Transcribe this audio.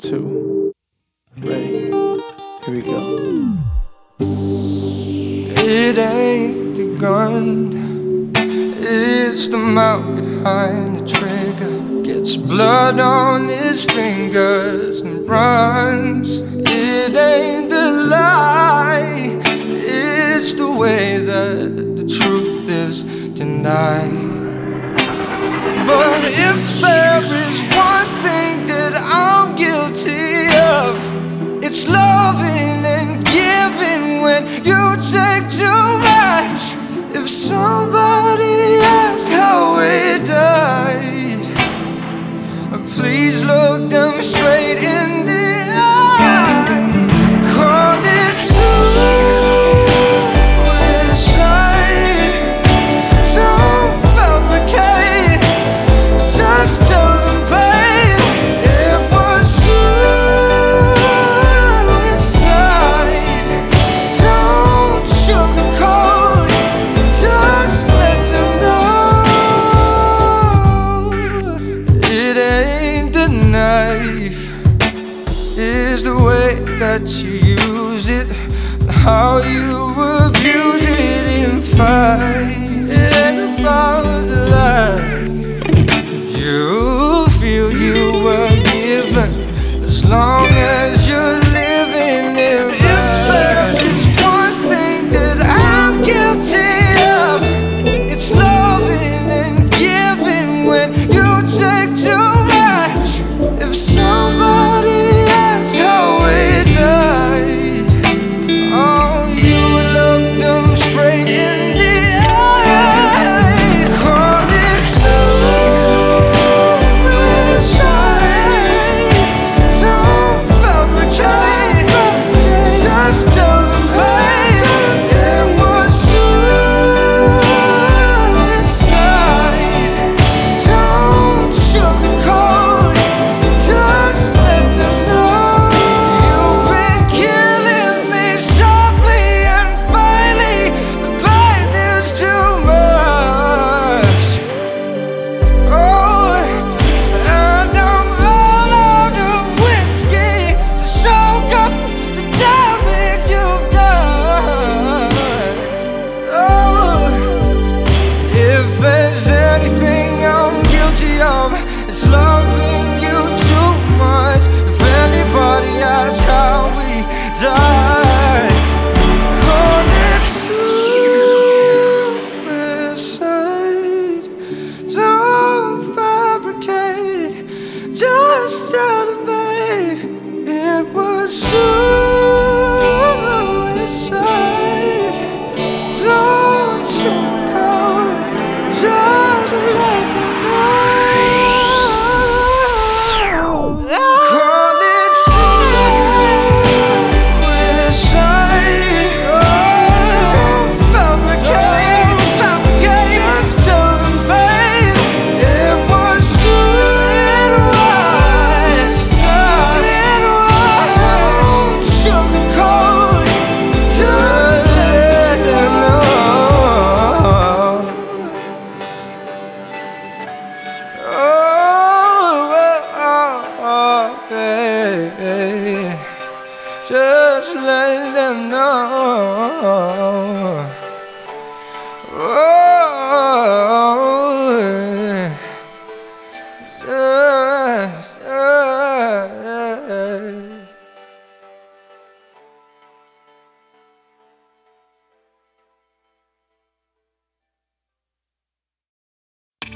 2. Ready? Here we go. It ain't the gun, it's the mouth behind the trigger. Gets blood on his fingers and runs. It ain't the lie, it's the way that the truth is denied. But if there is one thing that I'm guilty of, it's loving and giving when you take too much. If somebody asked how we died, please look them straight in the eyes. Call it suicide. Don't fabricate, just tell them, babe, it was suicide. Don't sugarcoat, just let them know. It ain't the knife, it's the way that you use it, how you abuse it in fights. It ain't about the life you feel you were given, as long as you're living it right. If there is one thing that I'm guilty of, it's loving and giving when you take too much. If somebody asks how we died, oh, you look them straight in the eyes. Call it suicide. Don't fabricate, just tell them, babe, it was suicide. Don't sugarcoat, just let them know. You've been killing me softly and finally, the pain is too much. Oh, and I'm all out of whiskey to soak up the damage you've done. Oh, if there's anything I'm guilty of, it's loving you too much. If anybody asks how we died, call it suicide. Don't fabricate, just tell them, babe, it was suicide. Don't sugarcoat, just let them know. Call it suicide. Don't fabricate, just tell them, babe, it was suicide. Don't sugarcoat, just let them know. Oh, baby, just let them